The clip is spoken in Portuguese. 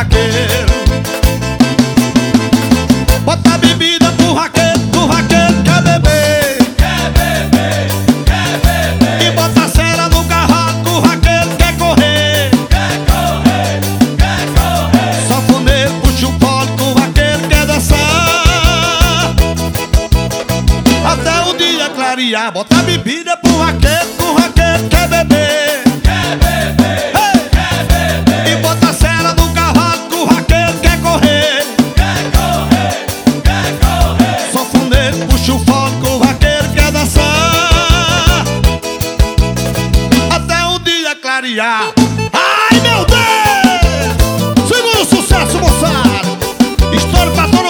vaqueiro. Bota a bebida pro vaqueiro quer beber. Quer beber, quer beber. E bota a cera no cavalo que o vaqueiro quer correr. Quer correr, quer correr. Sanfoneiro puxa o colo que o vaqueiro quer dançar. Até o dia clarear. Bota a bebida pro vaqueiro que o vaqueiro quer beber. Quer beber, Ei! quer beber. E bota a cera no cavalo que o vaqueiro quer correr. Quer correr, quer correr. Sanfoneiro puxa o fole que o vaqueiro quer dançar. Até o dia clarear. Ai, meu Deus! Segura o sucesso, moçada! História pra todos.